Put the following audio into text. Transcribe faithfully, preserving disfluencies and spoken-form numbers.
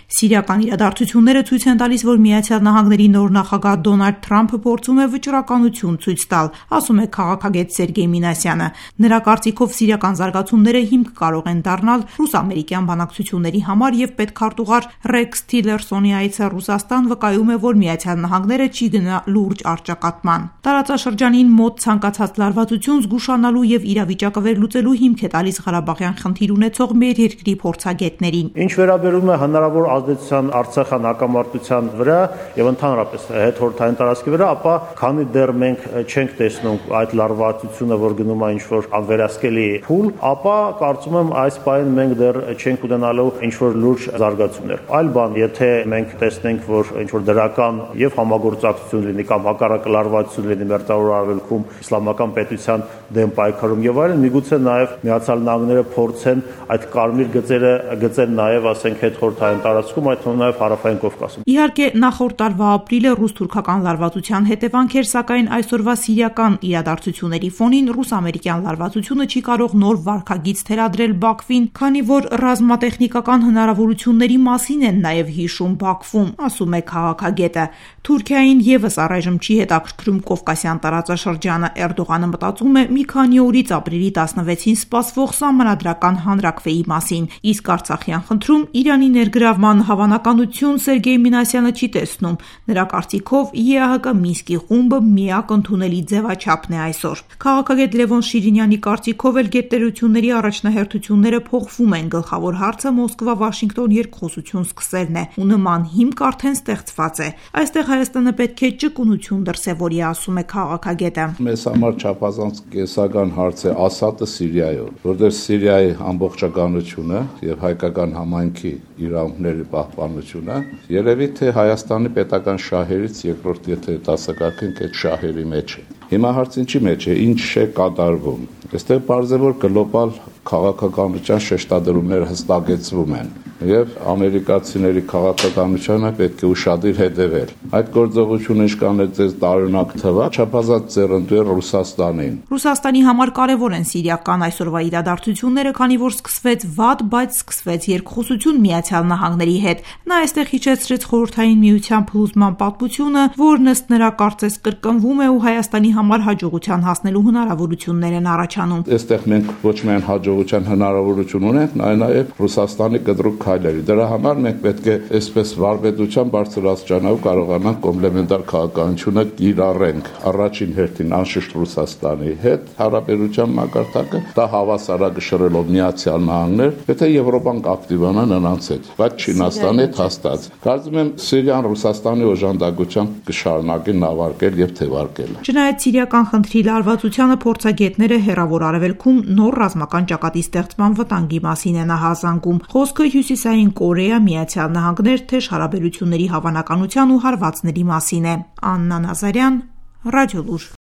Սիրիական իրադարձությունները ցույց են տալիս, որ Միացյալ Նահանգների նոր նախագահ Դոնալդ Թրամփը փորձում է վճռականություն ցույց տալ, ասում է քաղաքագետ Սերգեյ Մինասյանը։ Նրա կարծիքով սիրիական զարգացումները հիմք կարող են դառնալ ռուս-ամերիկյան բանակցությունների համար և պետքարտուղար Ռեքս Թիլերսոնի այցը Ռուսաստան վկայում է, որ Միացյալ Նահանգները չի գնա լուրջ առճակատման։ Տարածաշրջանին մոտ ցանկացած լարվածություն զգուշանալու և իրավիճակը վերլուծելու հիմք է տալիս Ղարաբաղյան խնդիր ունեցող մեր երկրի փորձագետներին։ Ինչ վերաբերում է հնարավոր ազդեցության Արցախյան հակամարտության վրա եւ ընդհանրապես հետխորհրդային տարածքի վրա, ապա քանի դեռ մենք չենք տեսնում այդ լարվածությունը, որ գնում է ինչ-որ անվերահսկելի փուլ, ապա կարծում եմ այս պահին մենք դեռ չենք ունենալու ինչ-որ լուրջ զարգացումներ։ Այլ բան, եթե մենք տեսնենք, որ ինչ-որ դրական եւ համագործակցություն լինի կամ հակառակ լարվածություն լինի Մերձավոր Արևելքում իսլամական պետության դեմ պայքարում եւ այլն, միգուցե նաեւ Միացյալ Նահանգները փորձեն այդ կարմիր գծերը գծեն նաեւ, ասենք, հետխորհրդային տարածքում, այդ թվում նաեւ Հարավային Կովկասում։ Իհարկե, նախորդ տարվա ապրիլը ռուս-թուրքական լարվածության հետևանք էր, սակայն այսօրվա սիրիական իրադարձությունների ֆոնին ռուս-ամերիկյան լարվածությունը չի կարող նոր վարքագիծ թելադրել Բաքվին, քանի որ ռազմատեխնիկական հնարավորությունների մասին են նաեւ հիշում Բաքվում, ասում է քաղաքագետը։ Թուրքիային եւս առայժմ չի հետաքրքրում Կովկասյան տարածաշրջանը։ Էրդողանը մտածում է մի քանի օրից ապրիլի տասնվեցին սպասվող սահմանադրական հանրաքվեի մասին, իսկ Արցախյան խնդրում Իրանի ներգրավման հավանականություն Սերգեյ Մինասյանը չի տեսնում։ Նրա կարծիքով ԵԱՀԿ Մինսկի խումբը միակ ընդունելի ձևաչափն է այսօր։ Քաղաքագետ Լևոն Շիրինյանի կարծիքով էլ գերտերությունների առաջնահերթությունները փոխվում են, գլխավոր հարցը Մոսկվա-Վաշինգտոն երկխոսություն սկսելն է, ու նման հիմք արդեն ստեղծված է։ Այստեղ Հայաստանը պետք է ճկունություն դրսևորի, ասում է քաղաքագետը։ Մեզ համար չափազանց կենսական հարց է Ասադը Սիրիայում, որտեղ Սիրիայի ամբողջականությունը եւ հայկական համայնքի իրավունքների պահպանությունը երևի թե Հայաստանի պետական շահերից երկրորդ, եթե դասակարգենք, այդ շահերի մեջ է։ Հիմա հարցը ինչի մեջ է, ինչ է կատարվում։ Այստեղ պարզ է, որ գլոբալ քաղաքականության շեշտադրումները հստակեցվում են եւ ամերիկացիների քաղաքականությանը պետք է ուշադիր հետևել։ Այդ գործողությունը ինչքան է ձեզ տարօրինակ թվա, չափազանց ձեռնտու է Ռուսաստանին։ Ռուսաստանի համար կարևոր են սիրիական այսօրվա իրադարձությունները, քանի որ սկսվեց վատ, բայց սկսվեց երկխոսություն Միացյալ Նահանգների հետ։ Նա այստեղ հիշեցրեց Խորհրդային Միության փլուզման պատմությունը, որն ըստ նրա կարծես կրկնվում է ու Հայաստանի համար հաջողության հասնելու հնարավորություններ են առաջանում։ Այստեղ մենք ոչ միայն հաջողության հնարավորություն ունենք, այլ նաև Ռուսաստանի կտրուկ քայլերի։ Դրա համար մենք պետք է այսպես վարպետության բարձրաստիճանով կարողանանք կոմպլեմենտար քաղաքականությունը կիրառենք։ Առաջին հերթին անշուշտ Ռուսաստանի հետ հարաբերության մակարդակը, դա հավասարակշռելով Միացյալ Նահանգներ, եթե Եվրոպան կակտիվանա նրանց հետ, բայց Չինաստանի հետ հաստատ։ Կարծում եմ Սիրիան Ռուսաստանի օժանդակությամբ կշարունակի նավարկել եւ թևարկել։ Չնայած սիրիական խնդրի լարվածությանը փորձագետները հեռավոր արևելքում նոր ռազմական ճակատի ստեղծման վտանգի մասին են ահազանգում։ Խոսքը Հյուսիսային Կորեա, Միացյալ Նահանգներ թեժ հարաբերությունների հավանականության ու հարվածների մասին է։ Աննա Նազարյան, Ռադիոլուր։